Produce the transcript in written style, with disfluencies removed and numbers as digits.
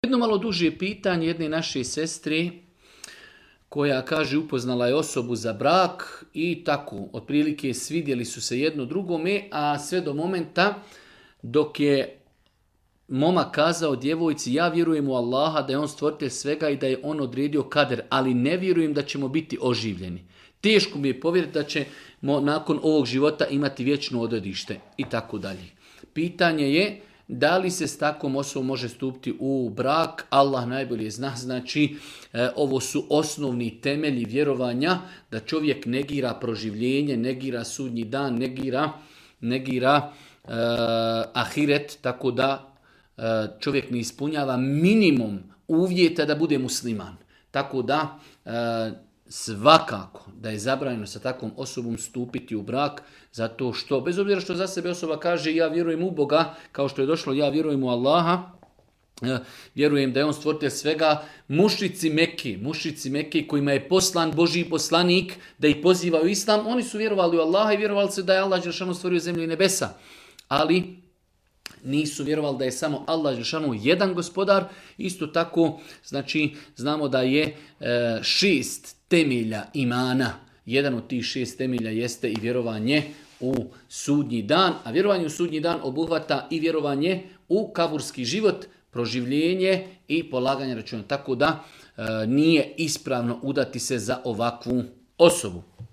Jedno malo duže pitanje jedne naše sestre koja kaže upoznala je osobu za brak i tako, otprilike svidjeli su se jedno drugome, a sve do momenta dok je momak kazao djevojci ja vjerujem u Allaha da je on stvoritelj svega i da je on odredio kader, ali ne vjerujem da ćemo biti oživljeni. Teško mi je povjeriti da ćemo nakon ovog života imati vječno odredište i tako dalje. Pitanje je da li se s takvom osobom može stupiti u brak, Allah najbolje zna, znači ovo su osnovni temelji vjerovanja da čovjek negira proživljenje, negira sudnji dan, negira ahiret, tako da čovjek ne ispunjava minimum uvjeta da bude musliman. Tako da svakako da je zabranjeno sa takvom osobom stupiti u brak, zato što, bez obzira što za sebe osoba kaže ja vjerujem u Boga, kao što je došlo ja vjerujem u Allaha, vjerujem da je on stvoritelj svega, mušrici Mekke kojima je poslan Božji poslanik da ih poziva u islam, oni su vjerovali u Allaha i vjerovali se da je Allah dželešanu stvorio zemlju i nebesa. Ali nisu vjerovali da je samo Allah dželešanu jedan gospodar. Isto tako, znači, znamo da je 6 temelja imana. Jedan od tih 6 temelja jeste i vjerovanje u sudnji dan, a vjerovanje u sudnji dan obuhvata i vjerovanje u kaburski život, proživljenje i polaganje računa. Tako da nije ispravno udati se za ovakvu osobu.